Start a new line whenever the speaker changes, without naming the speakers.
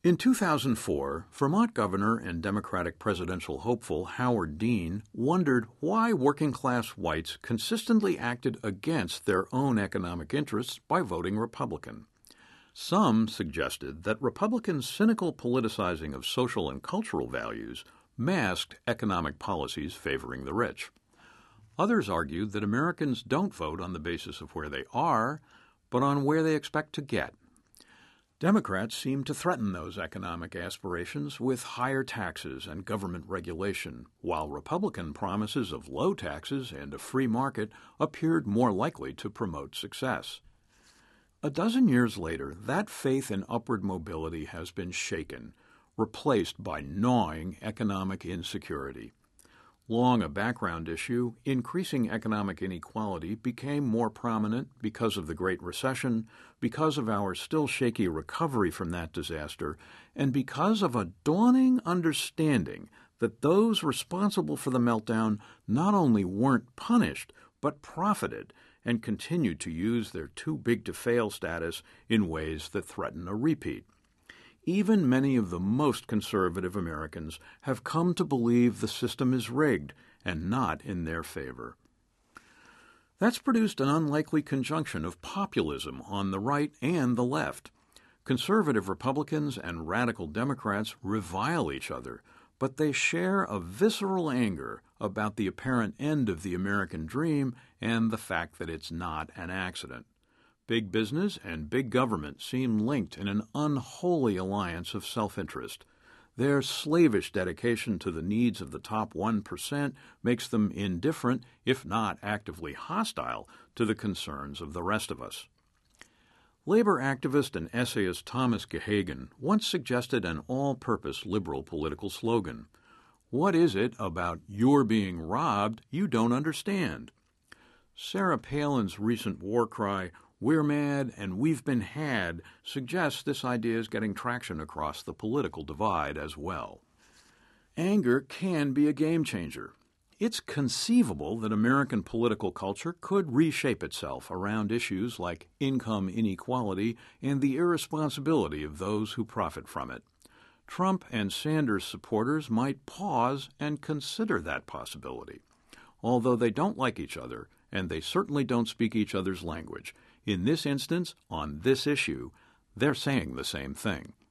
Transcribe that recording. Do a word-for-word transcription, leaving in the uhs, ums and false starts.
In two thousand four, Vermont Governor and Democratic presidential hopeful Howard Dean wondered why working-class whites consistently acted against their own economic interests by voting Republican. Some suggested that Republicans' cynical politicizing of social and cultural values masked economic policies favoring the rich. Others argued that Americans don't vote on the basis of where they are, but on where they expect to get. Democrats seem to threaten those economic aspirations with higher taxes and government regulation, while Republican promises of low taxes and a free market appeared more likely to promote success. A dozen years later, that faith in upward mobility has been shaken, replaced by gnawing economic insecurity. Long a background issue, increasing economic inequality became more prominent because of the Great Recession, because of our still shaky recovery from that disaster, and because of a dawning understanding that those responsible for the meltdown not only weren't punished, but profited and continued to use their too-big-to-fail status in ways that threaten a repeat. Even many of the most conservative Americans have come to believe the system is rigged and not in their favor. That's produced an unlikely conjunction of populism on the right and the left. Conservative Republicans and radical Democrats revile each other, but they share a visceral anger about the apparent end of the American dream and the fact that it's not an accident. Big business and big government seem linked in an unholy alliance of self-interest. Their slavish dedication to the needs of the top one percent makes them indifferent, if not actively hostile, to the concerns of the rest of us. Labor activist and essayist Thomas Geoghegan once suggested an all-purpose liberal political slogan. What is it about you're being robbed you don't understand? Sarah Palin's recent war cry, "We're mad and we've been had," suggests this idea is getting traction across the political divide as well. Anger can be a game changer. It's conceivable that American political culture could reshape itself around issues like income inequality and the irresponsibility of those who profit from it. Trump and Sanders supporters might pause and consider that possibility. Although they don't like each other, and they certainly don't speak each other's language, in this instance, on this issue, they're saying the same thing.